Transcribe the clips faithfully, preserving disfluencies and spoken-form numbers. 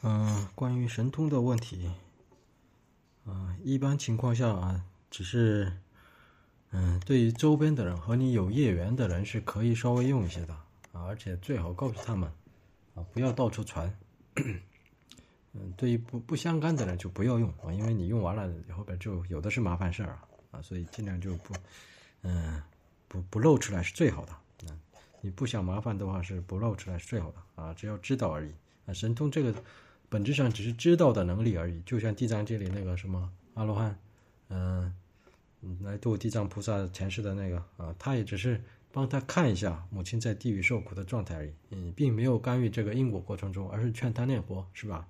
嗯、呃关于神通的问题，嗯、呃一般情况下啊，只是，嗯、对于周边的人和你有业缘的人是可以稍微用一些的啊，而且最好告诉他们啊，不要到处传。嗯，对于不不相干的人就不要用啊，因为你用完了后边就有的是麻烦事儿啊啊，所以尽量就不，嗯、不不露出来是最好的。嗯，你不想麻烦的话是不露出来是最好的啊，只要知道而已啊。神通这个本质上只是知道的能力而已，就像地藏经里那个什么阿罗汉，嗯、嗯，来度地藏菩萨前世的那个啊，他也只是帮他看一下母亲在地狱受苦的状态而已，嗯，并没有干预这个因果过程中，而是劝他念佛，是吧？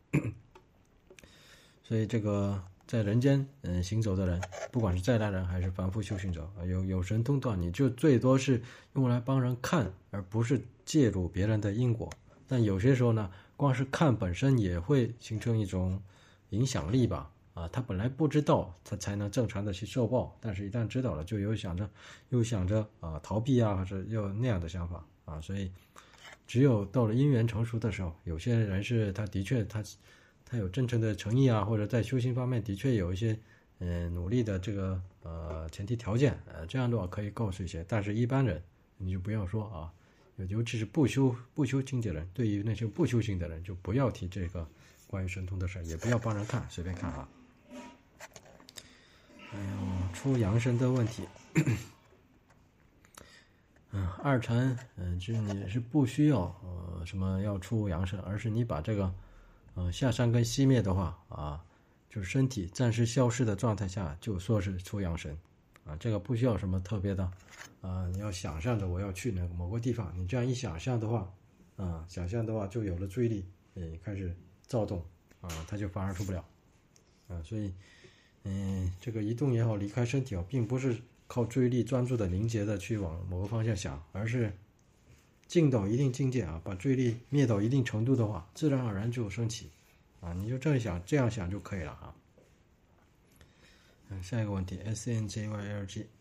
所以这个在人间嗯行走的人，不管是在来人还是凡夫修行者，有有神通的，你就最多是用来帮人看，而不是介入别人的因果。但有些时候呢，光是看本身也会形成一种影响力吧。啊，他本来不知道，他才能正常的去受报，但是一旦知道了，就有想着又想着啊逃避啊，或者又那样的想法啊。所以只有到了因缘成熟的时候，有些人是他的确他他有真诚的诚意啊，或者在修行方面的确有一些嗯、呃、努力的这个呃前提条件，呃这样的话可以告诉一些，但是一般人你就不要说啊，尤其是不修不修境界人，对于那些不修行的人就不要提这个关于神通的事，也不要帮人看，随便看啊。还有出阳身的问题，嗯，二禅，嗯，就是你是不需要呃什么要出阳身，而是你把这个呃下山根熄灭的话啊，就是身体暂时消失的状态下，就说是出阳身啊，这个不需要什么特别的啊，你要想象着我要去那个某个地方，你这样一想象的话啊，想象的话就有了注意力，嗯，开始躁动啊，它就反而出不了啊，所以嗯，这个移动也好，离开身体啊，并不是靠注意力专注的凝结的去往某个方向想，而是静到一定境界啊，把注意力灭到一定程度的话，自然而然就升起啊，你就这样想，这样想就可以了啊。嗯，下一个问题 ，S N J Y L G，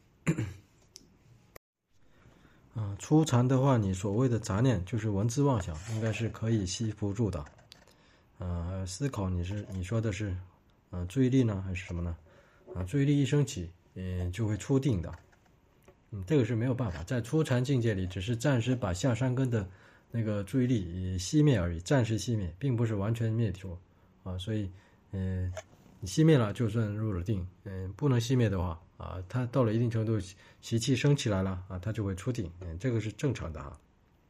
啊，初禅的话，你所谓的杂念就是文字妄想，应该是可以吸附住的。呃，思考你是你说的是，呃，注意力呢还是什么呢？啊，注意力一升起，嗯，就会出定的。嗯，这个是没有办法，在初禅境界里，只是暂时把下山根的那个注意力熄灭而已，暂时熄灭，并不是完全灭除啊。所以，嗯，你熄灭了，就算入了定。嗯，不能熄灭的话啊，它到了一定程度，习气升起来了啊，它就会出定。嗯，这个是正常的啊。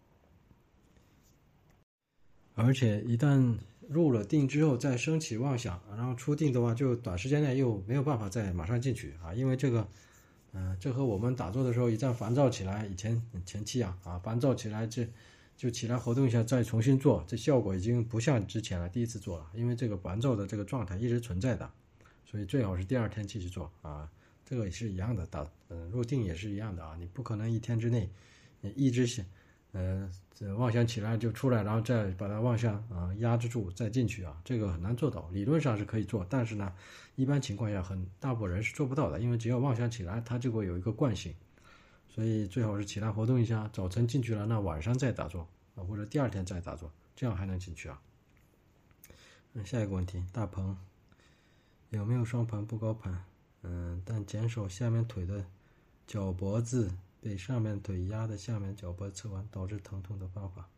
而且一旦入了定之后再升起妄想，然后出定的话，就短时间内又没有办法再马上进去啊，因为这个，嗯、呃，这和我们打坐的时候一旦烦躁起来，以前前期啊啊烦躁起来，这就起来活动一下，再重新做，这效果已经不像之前了，第一次做了，因为这个烦躁的这个状态一直存在的，所以最好是第二天继续做啊，这个也是一样的，打嗯、呃、入定也是一样的啊，你不可能一天之内，你一直想。呃，这妄想起来就出来，然后再把它妄想啊、呃、压制住，再进去啊，这个很难做到。理论上是可以做，但是呢，一般情况下很大部分人是做不到的，因为只要妄想起来，它就会有一个惯性，所以最好是起来活动一下，早晨进去了，那晚上再打坐啊，或者第二天再打坐，这样还能进去啊。嗯，下一个问题，大鹏有没有双盘不高盘？嗯，但减手下面腿的脚脖子被上面腿压的下面脚脖侧弯，导致疼痛的方法。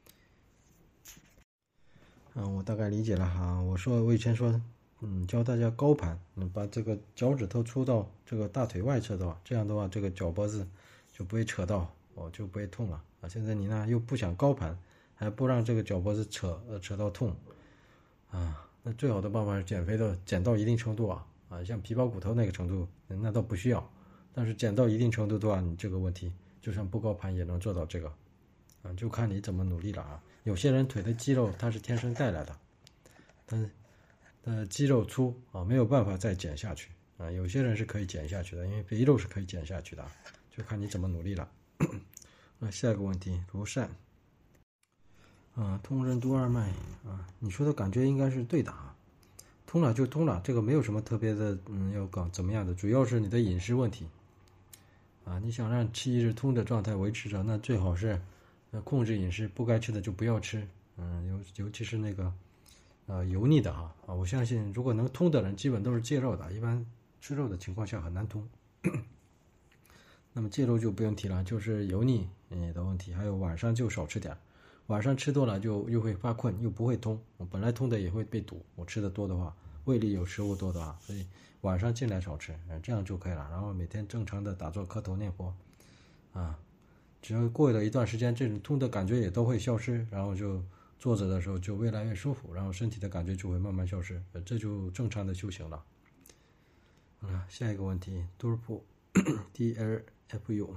嗯，我大概理解了哈。我说我以前说，嗯，教大家高盘，嗯，把这个脚趾头出到这个大腿外侧的话，这样的话，这个脚脖子就不会扯到，哦，就不会痛了啊。现在你呢又不想高盘，还不让这个脚脖子扯呃扯到痛啊，那最好的办法是减肥的，减到一定程度啊啊，像皮包骨头那个程度，那倒不需要。但是减到一定程度的话，你这个问题就算不高盘也能做到这个，啊，就看你怎么努力了啊。有些人腿的肌肉它是天生带来的，但呃肌肉粗啊，没有办法再减下去啊。有些人是可以减下去的，因为肥肉是可以减下去的，就看你怎么努力了。那下一个问题，如善，啊，通任督二脉啊，你说的感觉应该是对的啊。通了就通了，这个没有什么特别的，嗯，要搞怎么样的，主要是你的饮食问题。啊，你想让气一直通的状态维持着，那最好是，呃，控制饮食，不该吃的就不要吃，嗯，尤尤其是那个， 呃油腻的哈啊，我相信如果能通的人，基本都是戒肉的，一般吃肉的情况下很难通。那么戒肉就不用提了，就是油腻嗯的问题，还有晚上就少吃点，晚上吃多了就又会发困，又不会通，我本来通的也会被堵，我吃的多的话，胃里有食物多的话，所以晚上尽量少吃，这样就可以了。然后每天正常的打坐磕头念佛啊，只要过了一段时间，这种痛的感觉也都会消失，然后就坐着的时候就越来越舒服，然后身体的感觉就会慢慢消失，这就正常的修行了。啊，下一个问题 ，D L F U，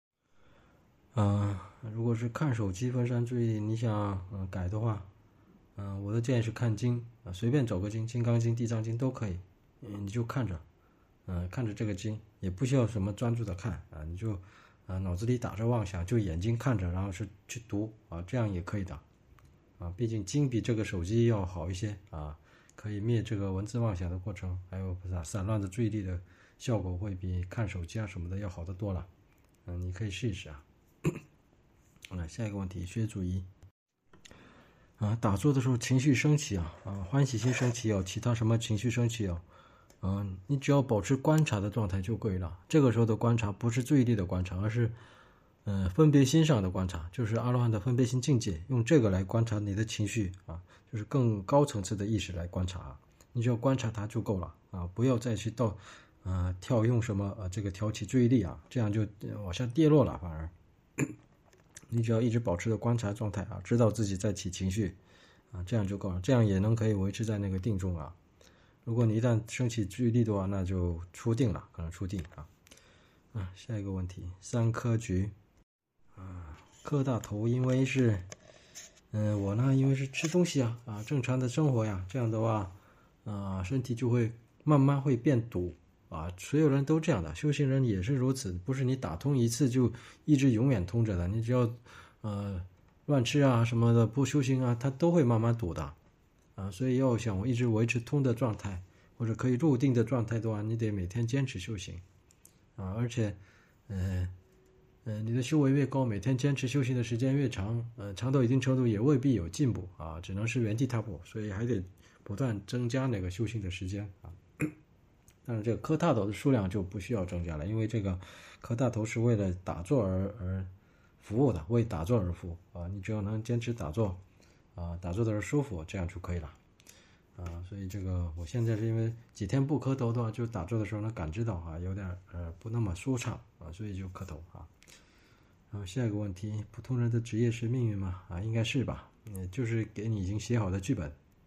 啊，如果是看手机分散注意力，你想嗯改的话，嗯，我的建议是看经啊，随便找个经，《金刚经》《地藏经》都可以，嗯，你就看着，嗯，看着这个经，也不需要什么专注的看啊，你就啊脑子里打着妄想，就眼睛看着，然后是去读啊，这样也可以的，啊，毕竟经比这个手机要好一些啊。可以灭这个文字妄想的过程，还有不是散乱的注意力的效果会比看手机啊什么的要好得多了。嗯，你可以试一试啊。来，下一个问题，学主义啊，打坐的时候情绪升起啊啊，欢喜心升起有其他什么情绪升起有？嗯，你只要保持观察的状态就可以了。这个时候的观察不是注意力的观察，而是嗯、呃、分别心上的观察，就是阿罗汉的分别心境界，用这个来观察你的情绪啊。就是更高层次的意识来观察，你只要观察它就够了啊，不要再去到，呃，跳用什么呃这个挑起注意力啊，这样就往下跌落了。反而，你只要一直保持着观察状态啊，知道自己在起情绪啊，这样就够了，这样也能可以维持在那个定中啊。如果你一旦升起注意力的话，那就出定了，可能出定啊。啊，下一个问题，三科局啊，磕大头，因为是。嗯，我呢，因为是吃东西啊，啊，正常的生活呀，这样的话，啊，身体就会慢慢会变堵啊。所有人都这样的，修行人也是如此，不是你打通一次就一直永远通着的。你只要，呃，乱吃啊什么的，不修行啊，它都会慢慢堵的，啊。所以要想我一直维持通的状态，或者可以入定的状态的话，你得每天坚持修行，啊，而且，嗯、呃。嗯、呃，你的修为越高，每天坚持修行的时间越长，呃，长到一定程度也未必有进步啊，只能是原地踏步，所以还得不断增加那个修行的时间啊。但是这个磕大头的数量就不需要增加了，因为这个磕大头是为了打坐而而服务的，为打坐而服务啊。你只要能坚持打坐啊，打坐的时候舒服，这样就可以了啊。所以这个我现在是因为几天不磕头的话，就打坐的时候能感知到啊，有点呃不那么舒畅啊，所以就磕头啊。然后下一个问题，普通人的职业是命运吗？啊，应该是吧。嗯，就是给你已经写好的剧本。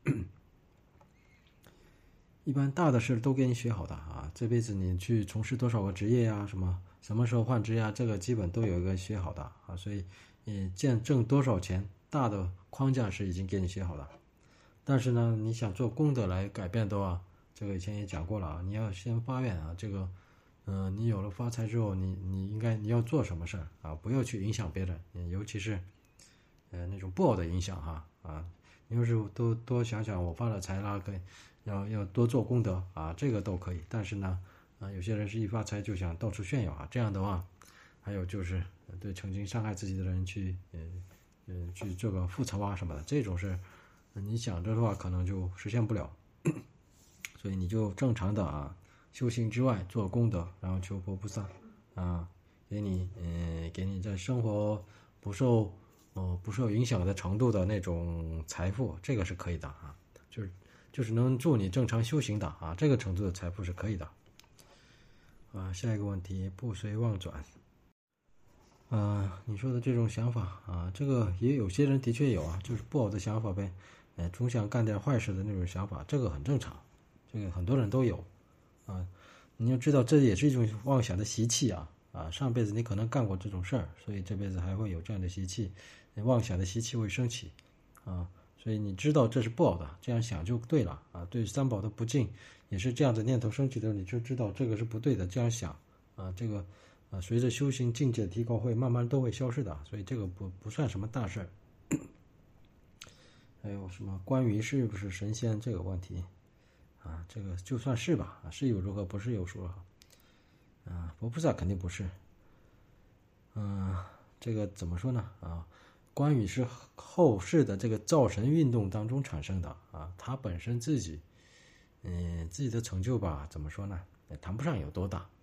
一般大的事都给你写好的啊，这辈子你去从事多少个职业呀、啊，什么什么时候换职呀、啊，这个基本都有一个写好的啊。所以，你见挣多少钱，大的框架是已经给你写好的。但是呢，你想做功德来改变的话，这个以前也讲过了啊，你要先发愿啊，这个。嗯、呃，你有了发财之后，你你应该你要做什么事儿啊？不要去影响别人，尤其是，呃那种不好的影响哈啊。你要是多多想想，我发了财啦，可以要要多做功德啊，这个都可以。但是呢，啊有些人是一发财就想到处炫耀啊，这样的话，还有就是对曾经伤害自己的人去呃呃去这个复仇啊什么的，这种事，你想着的话可能就实现不了，所以你就正常的啊。修行之外做功德，然后求佛菩萨啊，给你嗯、呃，给你在生活不受呃不受影响的程度的那种财富，这个是可以的啊，就是就是能助你正常修行的啊，这个程度的财富是可以的啊。下一个问题，不随妄转啊，你说的这种想法啊，这个也有些人的确有啊，就是不好的想法呗，呃，总想干点坏事的那种想法，这个很正常，这个很多人都有。啊，你要知道，这也是一种妄想的习气啊！啊，上辈子你可能干过这种事儿，所以这辈子还会有这样的习气，妄想的习气会升起啊。所以你知道这是不好的，这样想就对了啊。对三宝的不敬，也是这样的念头升起的，你就知道这个是不对的，这样想啊，这个啊，随着修行境界提高，会慢慢都会消失的，所以这个不不算什么大事儿。还有什么关于是不是神仙这个问题？啊，这个就算是吧，啊，是有如何，不是有如何，啊，佛菩萨肯定不是，嗯、呃，这个怎么说呢？啊， 关羽是后世的这个造神运动当中产生的啊，他本身自己，嗯，自己的成就吧，怎么说呢，也谈不上有多大，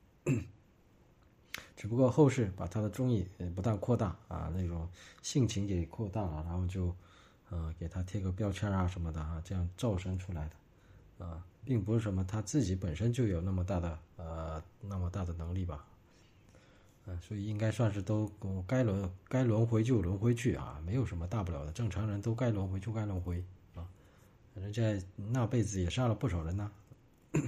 只不过后世把他的忠义不但扩大啊，那种性情给扩大了，然后就，呃，给他贴个标签啊什么的啊，这样造神出来的，啊，并不是什么他自己本身就有那么大的呃那么大的能力吧。嗯，所以应该算是都该轮该轮回就轮回去啊，没有什么大不了的，正常人都该轮回就该轮回啊，人家那辈子也杀了不少人呐、啊。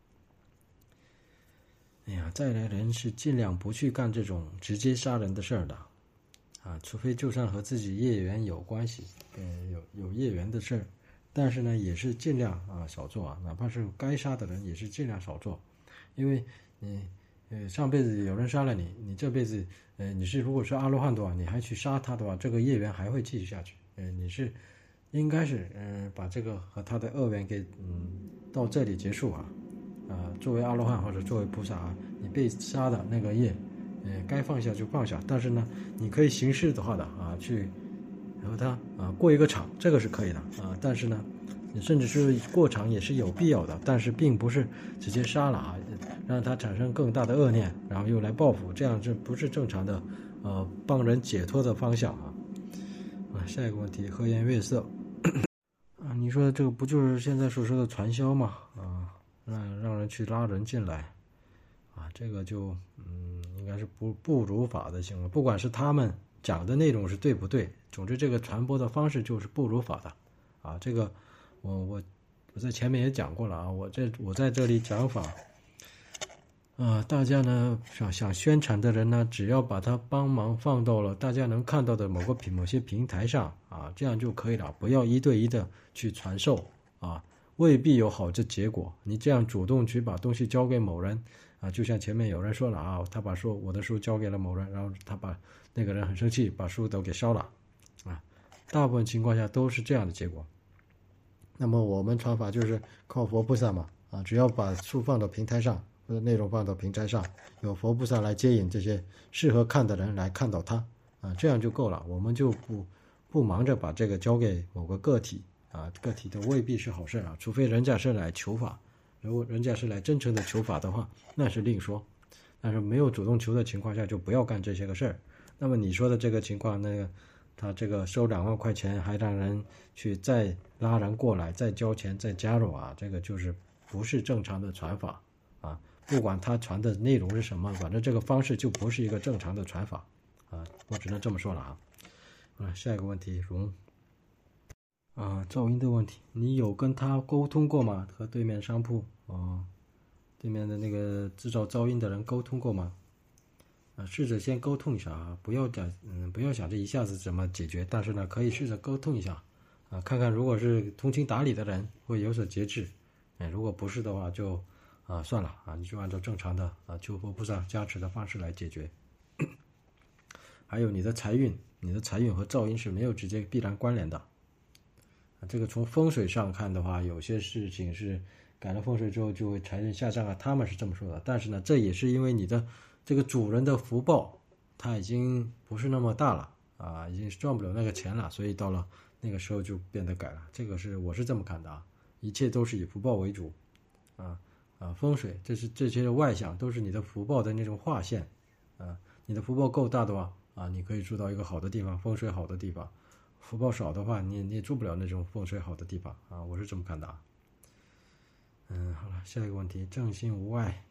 哎呀，再来人是尽量不去干这种直接杀人的事儿的啊，除非就算和自己业缘有关系，嗯，有有业缘的事儿，但是呢，也是尽量啊少做啊，哪怕是该杀的人也是尽量少做，因为你。呃，上辈子有人杀了你，你这辈子，呃，你是如果是阿罗汉的话，你还去杀他的话，这个业缘还会继续下去。呃，你是应该是，嗯、呃，把这个和他的恶缘给，嗯，到这里结束啊，啊、呃，作为阿罗汉或者作为菩萨啊，你被杀的那个业，呃，该放下就放下，但是呢，你可以行事的话的啊，去和他啊过一个场，这个是可以的啊，但是呢。你甚至是过场也是有必要的，但是并不是直接杀了啊，让他产生更大的恶念，然后又来报复，这样这不是正常的，呃，帮人解脱的方向啊。啊，下一个问题，和颜悦色啊，你说这个不就是现在所说的传销嘛？啊，让让人去拉人进来，啊，这个就嗯，应该是不不如法的行为，不管是他们讲的内容是对不对，总之这个传播的方式就是不如法的，啊，这个。我我我在前面也讲过了啊，我这我在这里讲法，啊、呃，大家呢想想宣传的人呢，只要把它帮忙放到了大家能看到的某个平某些平台上啊，这样就可以了，不要一对一的去传授啊，未必有好的结果。你这样主动去把东西交给某人啊，就像前面有人说了啊，他把书我的书交给了某人，然后他把那个人很生气，把书都给烧了啊，大部分情况下都是这样的结果。那么我们传法就是靠佛菩萨嘛，啊，只要把书放到平台上，或者内容放到平台上，有佛菩萨来接引这些适合看的人来看到它，啊，这样就够了。我们就不不忙着把这个交给某个个体，啊，个体的未必是好事啊，除非人家是来求法，如果人家是来真诚的求法的话，那是另说。但是没有主动求的情况下，就不要干这些个事儿。那么你说的这个情况，那个。他这个收两万块钱，还让人去再拉人过来，再交钱，再加入啊，这个就是不是正常的传法啊。不管他传的内容是什么，反正这个方式就不是一个正常的传法啊。我只能这么说了啊。啊，下一个问题，荣啊，噪音的问题，你有跟他沟通过吗？和对面商铺啊，对面的那个制造噪音的人沟通过吗？啊，试着先沟通一下啊，不要讲，嗯，不要想着一下子怎么解决，但是呢，可以试着沟通一下，啊，看看如果是通情达理的人会有所节制，哎，如果不是的话就，啊，算了啊，你就按照正常的啊，求佛菩萨加持的方式来解决。还有你的财运，你的财运和噪音是没有直接必然关联的，啊，这个从风水上看的话，有些事情是改了风水之后就会财运下降啊，他们是这么说的，但是呢，这也是因为你的。这个主人的福报，他已经不是那么大了啊，已经赚不了那个钱了，所以到了那个时候就变得改了。这个是我是这么看的啊，一切都是以福报为主，啊啊，风水这是这些的外象都是你的福报的那种划线，啊，你的福报够大的话啊，你可以住到一个好的地方，风水好的地方；福报少的话，你你也住不了那种风水好的地方啊，我是这么看的啊。嗯，好了，下一个问题，正心无碍。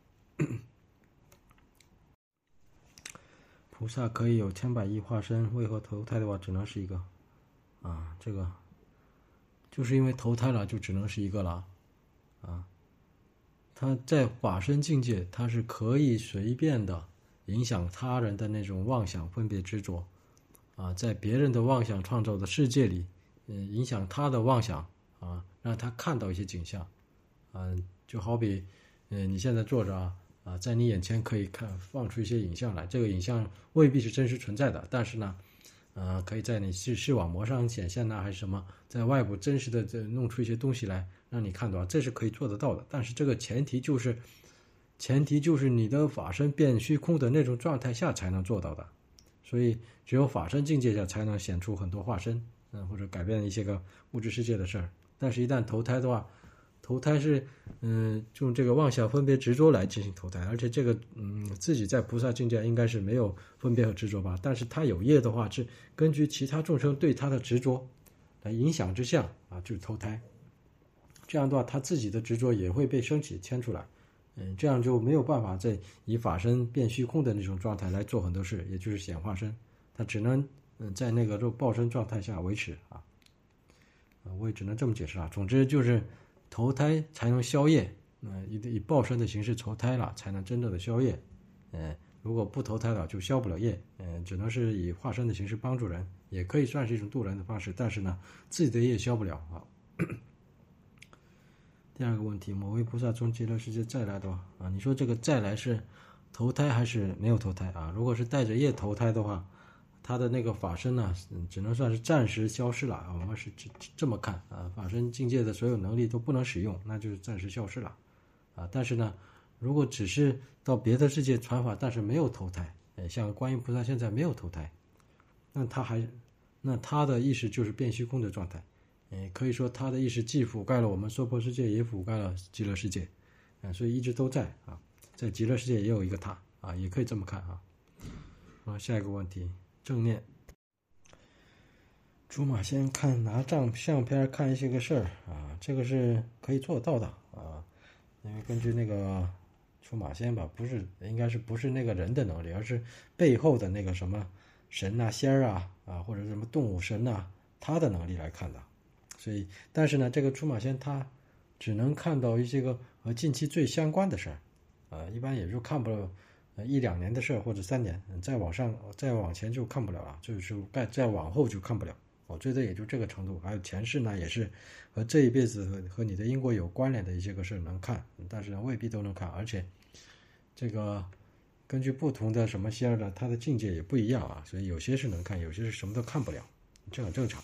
菩萨可以有千百亿化身，为何投胎的话只能是一个？啊，这个就是因为投胎了就只能是一个了，啊，他在法身境界，他是可以随便的影响他人的那种妄想分别执着，啊，在别人的妄想创造的世界里，嗯，影响他的妄想，啊，让他看到一些景象，嗯、啊，就好比，嗯，你现在坐着啊。啊，在你眼前可以看放出一些影像来，这个影像未必是真实存在的，但是呢，呃，可以在你视视网膜上显现呢，还是什么，在外部真实的这弄出一些东西来让你看到，这是可以做得到的。但是这个前提就是，前提就是你的法身变虚空的那种状态下才能做到的。 所以只有法身境界下才能显出很多化身，嗯，或者改变一些个物质世界的事儿。但是，一旦投胎的话，投胎是嗯用这个妄想分别执着来进行投胎，而且这个嗯自己在菩萨境界应该是没有分别和执着吧，但是他有业的话是根据其他众生对他的执着来影响之下啊，就是投胎。这样的话，他自己的执着也会被升起牵出来，嗯，这样就没有办法再以法身变虚空的那种状态来做很多事，也就是显化身，他只能嗯在那个肉报身状态下维持啊，啊，我也只能这么解释啊。总之就是投胎才能消业，嗯，以以报身的形式投胎了，才能真正的消业，嗯，如果不投胎了就消不了业，嗯，只能是以化身的形式帮助人，也可以算是一种渡人的方式，但是呢，自己的业消不了啊。第二个问题，某位菩萨从极乐世界再来的话啊，你说这个再来是投胎还是没有投胎啊？如果是带着业投胎的话，他的那个法身呢，只能算是暂时消失了啊。我们是这这么看啊，法身境界的所有能力都不能使用，那就是暂时消失了啊。但是呢，如果只是到别的世界传法，但是没有投胎，哎，像观音菩萨现在没有投胎，那他还那他的意识就是变虚空的状态。嗯，可以说他的意识既覆盖了我们娑婆世界，也覆盖了极乐世界，嗯，所以一直都在啊，在极乐世界也有一个他啊，也可以这么看啊。啊，下一个问题，正念。出马仙看拿照相片看一些个事儿啊，这个是可以做到的啊，因为根据那个出马仙吧，不是应该是不是那个人的能力，而是背后的那个什么神啊、仙儿啊啊，或者什么动物神啊，他的能力来看的。所以，但是呢，这个出马仙他只能看到一些个和近期最相关的事儿，呃，一般也就看不了呃一两年的事儿或者三年，再往上再往前就看不了了，就是再再往后就看不了，哦，最多也就这个程度。还有前世呢，也是和这一辈子和和你的因果有关联的一些个事儿能看，但是呢未必都能看，而且这个根据不同的什么仙儿呢，它的境界也不一样啊，所以有些是能看，有些是什么都看不了，这很正常。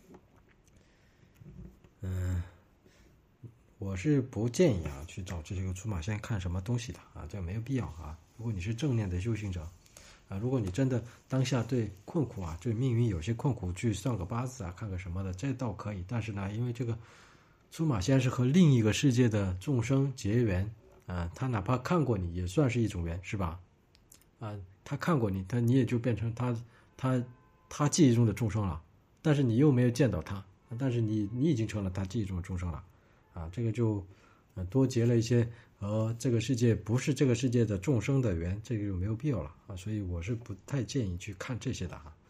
嗯，我是不建议啊去找这些个出马仙看什么东西的啊，这没有必要啊。如果你是正念的修行者啊，如果你真的当下对困苦啊，对命运有些困苦，去算个八字啊，看个什么的，这倒可以。但是呢，因为这个出马仙是和另一个世界的众生结缘啊，他哪怕看过你也算是一种缘，是吧？啊，他看过你，他你也就变成他他他记忆中的众生了，但是你又没有见到他。但是你你已经成了他记忆中的众生了，啊，这个就呃多结了一些和这个世界不是这个世界的众生的缘，这个就没有必要了啊，所以我是不太建议去看这些的啊。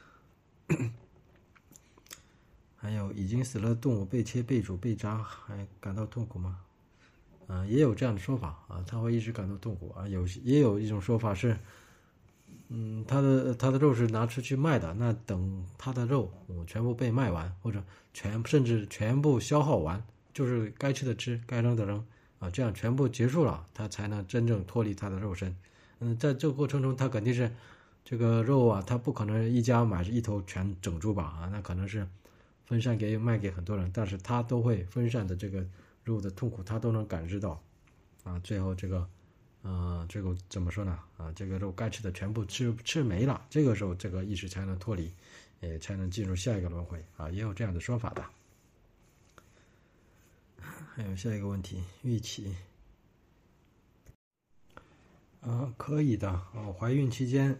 还有已经死了的动物被切、被煮、被炸，还感到痛苦吗？啊，也有这样的说法啊，他会一直感到痛苦啊。有也有一种说法是。嗯，他的他的肉是拿出去卖的，那等他的肉、嗯、全部被卖完，或者全甚至全部消耗完，就是该吃的吃，该扔的扔啊，这样全部结束了，他才能真正脱离他的肉身。嗯，在这个过程中，他肯定是这个肉啊，他不可能一家买一头全整猪吧啊，那可能是分散给卖给很多人，但是他都会分散的这个肉的痛苦，他都能感知到啊，最后这个。呃，这个怎么说呢？啊，这个肉该吃的全部吃吃没了，这个时候这个意识才能脱离，也才能进入下一个轮回啊，也有这样的说法的。还有下一个问题，预期啊，可以的啊，怀孕期间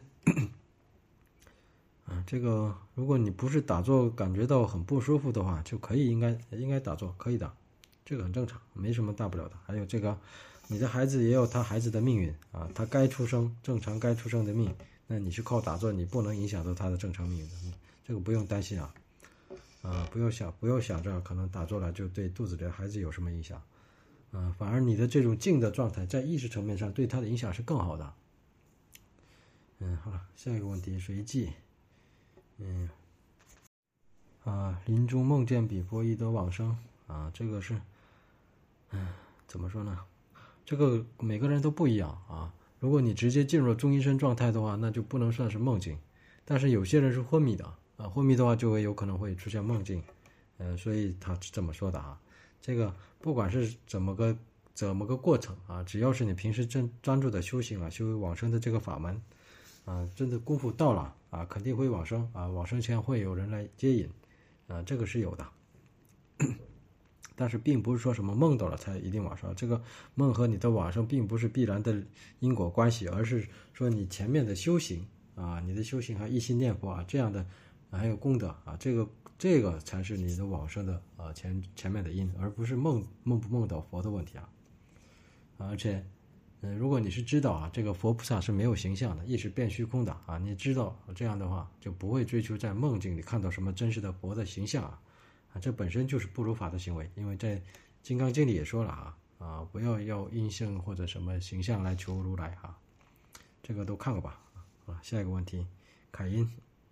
啊，这个如果你不是打坐感觉到很不舒服的话，就可以应该应该打坐，可以的，这个很正常，没什么大不了的。还有这个。你的孩子也有他孩子的命运啊，他该出生正常该出生的命，那你去靠打坐，你不能影响到他的正常命运的，这个不用担心啊，啊，不要想不要想着可能打坐了就对肚子里的孩子有什么影响，啊，反而你的这种静的状态在意识层面上对他的影响是更好的。嗯，好了，下一个问题随记，嗯，啊，临终梦见比波伊德往生啊，这个是，嗯，怎么说呢？这个每个人都不一样啊。如果你直接进入了中阴身状态的话，那就不能算是梦境。但是有些人是昏迷的啊，昏迷的话就会有可能会出现梦境，呃，所以他是这么说的啊。这个不管是怎么个怎么个过程啊，只要是你平时真专注的修行啊，修往生的这个法门啊，真的功夫到了啊，肯定会往生啊，往生前会有人来接引啊，这个是有的。但是并不是说什么梦到了才一定往生，这个梦和你的往生并不是必然的因果关系，而是说你前面的修行啊，你的修行还一心念佛啊，这样的、啊、还有功德啊，这个这个才是你的往生的啊前前面的因，而不是梦梦不梦到佛的问题啊。啊而且，嗯、呃，如果你是知道啊，这个佛菩萨是没有形象的，意识变虚空的啊，你知道这样的话，就不会追求在梦境里看到什么真实的佛的形象啊。啊，这本身就是不如法的行为，因为在《金刚经》里也说了啊啊，不要要印象或者什么形象来求如来啊，这个都看过吧？啊，下一个问题，凯音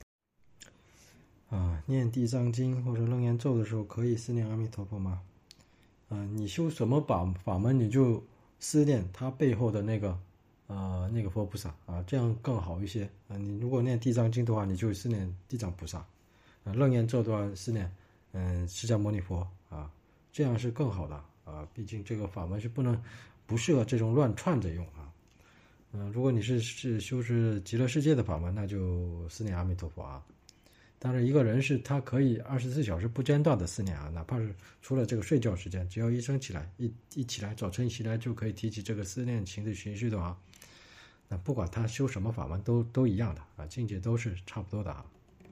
啊，念地藏经或者楞严咒的时候，可以思念阿弥陀佛吗？啊，你修什么法法门，你就思念他背后的那个呃那个佛菩萨啊，这样更好一些啊。你如果念地藏经的话，你就思念地藏菩萨；啊，楞严咒的话，思念。嗯，释迦牟尼佛啊，这样是更好的啊。毕竟这个法门是不能不适合这种乱串着用啊。嗯，如果你是是修是极乐世界的法门，那就思念阿弥陀佛啊。当然，一个人是他可以二十四小时不间断的思念啊，哪怕是除了这个睡觉时间，只要一生起来一一起来，早晨一起来就可以提起这个思念情的情绪的话，那不管他修什么法门都都一样的啊，境界都是差不多的啊。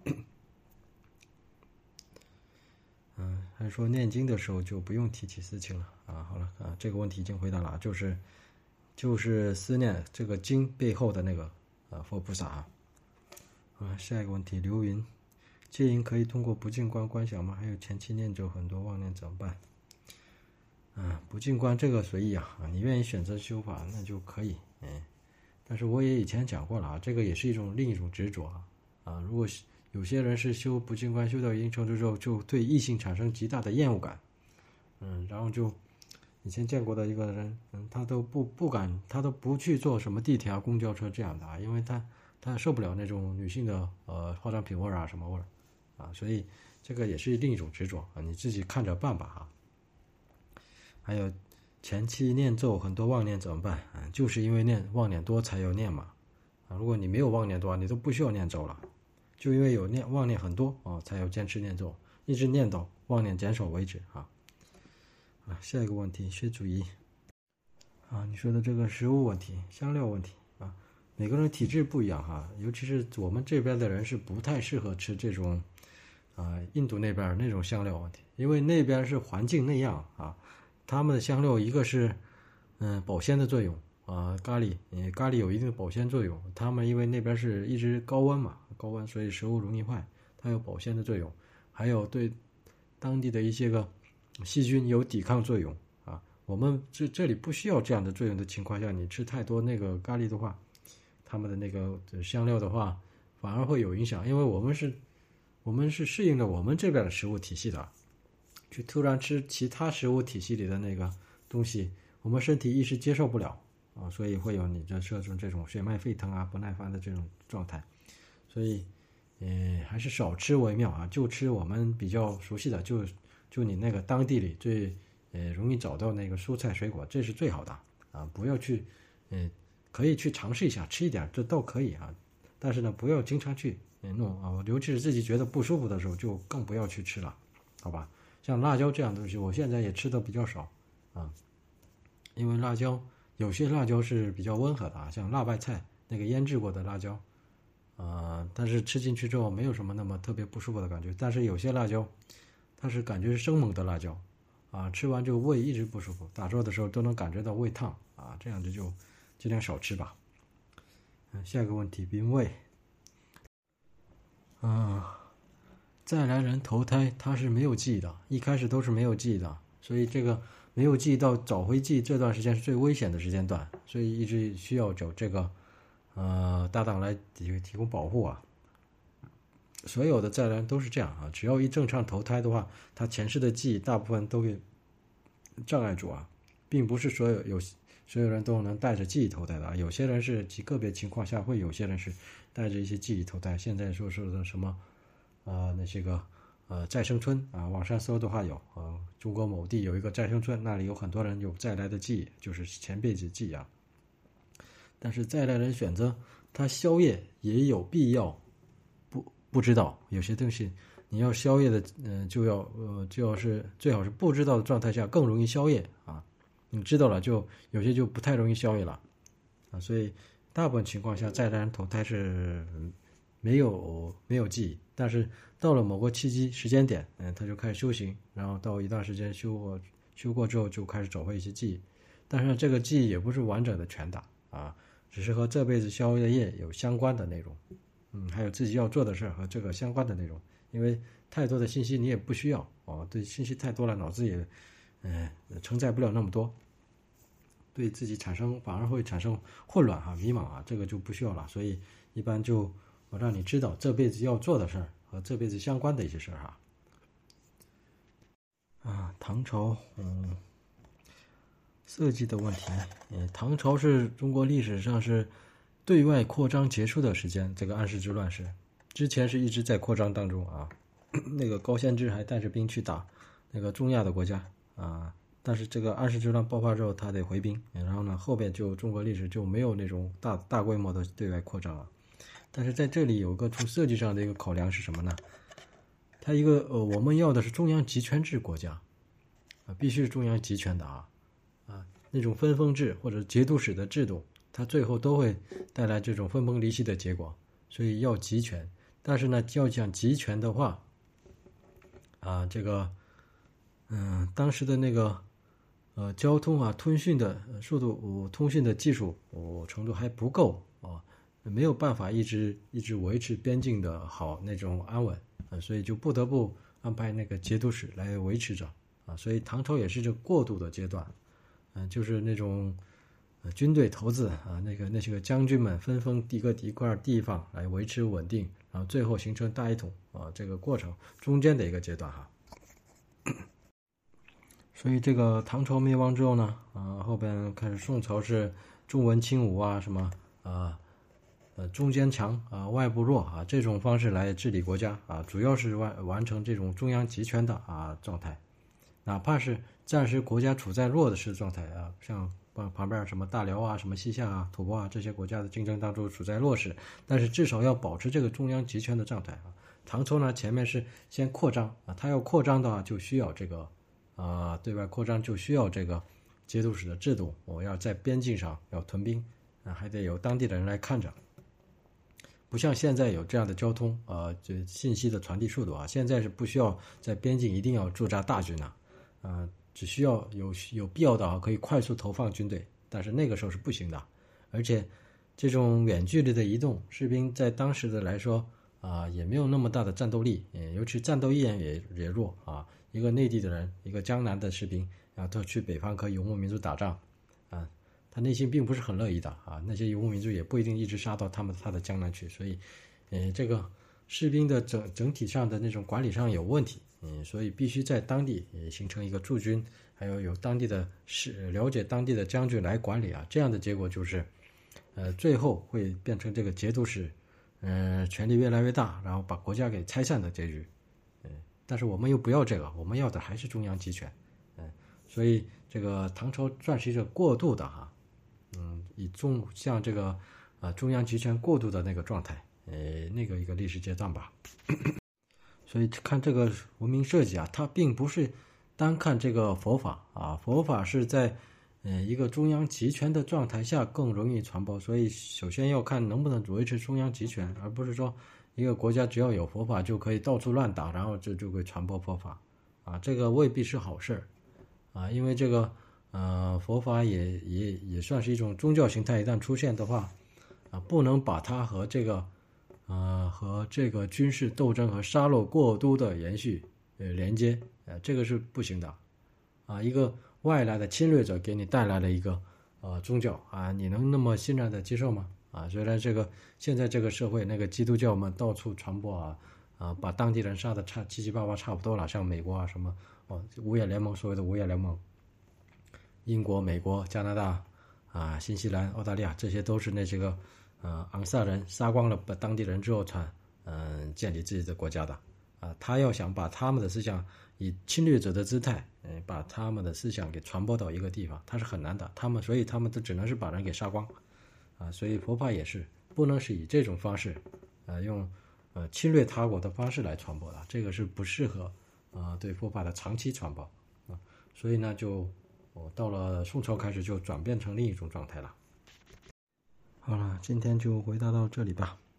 嗯，还是说念经的时候就不用提起私情了啊？好了啊，这个问题已经回答了，就是就是思念这个经背后的那个啊佛菩萨啊。啊，下一个问题，刘云，戒淫可以通过不净观观想吗？还有前期念咒很多妄念怎么办？啊，不净观这个随意啊，啊，你愿意选择修法那就可以，嗯，但是我也以前讲过了啊，这个也是一种另一种执着啊，啊，如果有些人是修不净观修到一定程度之后，就对异性产生极大的厌恶感，嗯，然后就以前见过的一个人，嗯，他都不不敢，他都不去坐什么地铁啊、公交车这样的啊，因为他他受不了那种女性的呃化妆品味啊什么味儿啊，所以这个也是另一种执着啊，你自己看着办吧哈。还有前期念咒很多妄念怎么办啊？就是因为念妄念多才有念嘛啊，如果你没有妄念多，你都不需要念咒了。就因为有念妄念很多啊，才有坚持念咒，一直念到妄念减少为止啊。啊，下一个问题，薛主义啊，你说的这个食物问题、香料问题啊，每个人体质不一样哈，尤其是我们这边的人是不太适合吃这种啊，印度那边那种香料问题，因为那边是环境那样啊，他们的香料一个是嗯保鲜的作用。啊，咖喱，嗯，咖喱有一定的保鲜作用。他们因为那边是一直高温嘛，高温，所以食物容易坏，它有保鲜的作用，还有对当地的一些个细菌有抵抗作用啊。我们这这里不需要这样的作用的情况下，你吃太多那个咖喱的话，他们的那个香料的话，反而会有影响，因为我们是，我们是适应了我们这边的食物体系的，去突然吃其他食物体系里的那个东西，我们身体一时接受不了。啊，所以会有你这这种这种血脉沸腾啊、不耐烦的这种状态，所以，呃，还是少吃为妙啊，就吃我们比较熟悉的，就就你那个当地里最呃容易找到那个蔬菜水果，这是最好的啊，不要去，呃，可以去尝试一下吃一点，这倒可以啊，但是呢，不要经常去弄啊，尤其是自己觉得不舒服的时候，就更不要去吃了，好吧？像辣椒这样的东西，我现在也吃的比较少啊，因为辣椒。有些辣椒是比较温和的啊，像辣白菜那个腌制过的辣椒，呃，但是吃进去之后没有什么那么特别不舒服的感觉。但是有些辣椒，它是感觉是生猛的辣椒，啊，吃完就胃一直不舒服，打坐的时候都能感觉到胃烫啊，这样子就尽量少吃吧。嗯，下一个问题，冰胃，啊，再来人投胎他是没有记忆的，一开始都是没有记忆的，所以这个。没有记忆到找回记忆这段时间是最危险的时间段，所以一直需要找这个呃搭档来提提供保护啊。所有的再来都是这样啊，只要一正常投胎的话，他前世的记忆大部分都给障碍住啊，并不是所有有所有人都能带着记忆投胎的啊，有些人是极个别情况下会，有些人是带着一些记忆投胎。现在说说的什么啊、呃、那些个。呃，再生村啊，网上搜的话有，呃，中国某地有一个再生村，那里有很多人有再来的记忆，就是前辈子记忆啊。但是再来人选择他消业也有必要不知道，有些东西你要消业的，嗯、呃，就要呃就要是最好是不知道的状态下更容易消业啊。你知道了，就有些就不太容易消业了啊。所以大部分情况下再来人投胎是没有没有记忆，但是到了某个契机时间点，嗯，他就开始修行，然后到一段时间修过修过之后就开始找回一些记忆，但是这个记忆也不是完整的全打啊，只是和这辈子消的业有相关的内容，嗯，还有自己要做的事和这个相关的内容，因为太多的信息你也不需要哦，对，信息太多了，脑子也嗯、呃、承载不了那么多，对自己产生反而会产生混乱啊、迷茫啊，这个就不需要了，所以一般就我让你知道这辈子要做的事儿和这辈子相关的一些事儿哈。啊，唐朝，嗯，设计的问题，嗯，唐朝是中国历史上是对外扩张结束的时间，这个安史之乱是，之前是一直在扩张当中啊。那个高仙芝还带着兵去打那个中亚的国家啊，但是这个安史之乱爆发之后，他得回兵，然后呢，后边就中国历史就没有那种大大规模的对外扩张了。但是在这里有个从设计上的一个考量是什么呢？它一个呃，我们要的是中央集权制国家啊，必须是中央集权的啊啊，那种分封制或者节度使的制度，它最后都会带来这种分崩离析的结果，所以要集权。但是呢，要讲集权的话，啊，这个嗯，当时的那个呃交通啊、通讯的速度、通讯的技术哦程度还不够啊。没有办法一直一直维持边境的好那种安稳啊，所以就不得不安排那个节度使来维持着啊，所以唐朝也是这过渡的阶段，嗯、啊，就是那种、呃、军队头子啊，那个那些个将军们分封一个一块地方来维持稳定，然后最后形成大一统啊，这个过程中间的一个阶段哈。所以这个唐朝灭亡之后呢，啊，后边开始宋朝是重文轻武啊，什么啊。呃，中间强啊、呃，外部弱啊，这种方式来治理国家啊，主要是完完成这种中央集权的啊状态，哪怕是暂时国家处在弱的势状态啊，像旁旁边什么大辽啊、什么西夏啊、吐蕃啊这些国家的竞争当中处在弱势，但是至少要保持这个中央集权的状态啊。唐朝呢，前面是先扩张啊，它要扩张的话就需要这个啊，对外扩张就需要这个节度使的制度，我要在边境上要屯兵啊，还得有当地的人来看着。不像现在有这样的交通，呃，这信息的传递速度啊，现在是不需要在边境一定要驻扎大军了，啊、呃，只需要有有必要的啊，可以快速投放军队，但是那个时候是不行的，而且这种远距离的移动，士兵在当时的来说啊、呃，也没有那么大的战斗力，嗯，尤其战斗意愿也也弱啊，一个内地的人，一个江南的士兵，然后他去北方和游牧民族打仗，啊。他内心并不是很乐意的啊，那些游牧民族也不一定一直杀到他们他的江南去，所以，呃，这个士兵的整整体上的那种管理上有问题，嗯，所以必须在当地也形成一个驻军，还有有当地的是了解当地的将军来管理啊，这样的结果就是，呃，最后会变成这个节度使，呃，权力越来越大，然后把国家给拆散的结局，嗯，但是我们又不要这个，我们要的还是中央集权，嗯，所以这个唐朝算是一个过渡的哈。嗯，以中像这个啊、呃、中央集权过渡的那个状态，呃，那个一个历史阶段吧。所以看这个文明设计啊，它并不是单看这个佛法啊，佛法是在呃一个中央集权的状态下更容易传播，所以首先要看能不能维持中央集权，而不是说一个国家只要有佛法就可以到处乱打，然后就就会传播佛法啊，这个未必是好事啊，因为这个。呃，佛法也也也算是一种宗教形态，一旦出现的话，啊，不能把它和这个，呃，和这个军事斗争和杀戮过多的延续呃连接，呃，这个是不行的，啊，一个外来的侵略者给你带来了一个呃宗教啊，你能那么欣然的接受吗？啊，虽然这个现在这个社会那个基督教嘛到处传播啊，啊，把当地人杀的差七七八八差不多了，像美国啊什么哦五眼联盟所谓的五眼联盟。英国、美国、加拿大啊、新西兰、澳大利亚，这些都是那些个呃昂萨人杀光了当地人之后才嗯、呃、建立自己的国家的啊。他要想把他们的思想以侵略者的姿态，嗯、呃，把他们的思想给传播到一个地方，他是很难的。他们所以他们都只能是把人给杀光啊。所以佛法也是不能是以这种方式啊，用呃侵略他国的方式来传播的，这个是不适合呃对佛法的长期传播啊。所以呢，就我、哦、到了宋朝开始就转变成另一种状态了。好了，今天就回答到这里吧。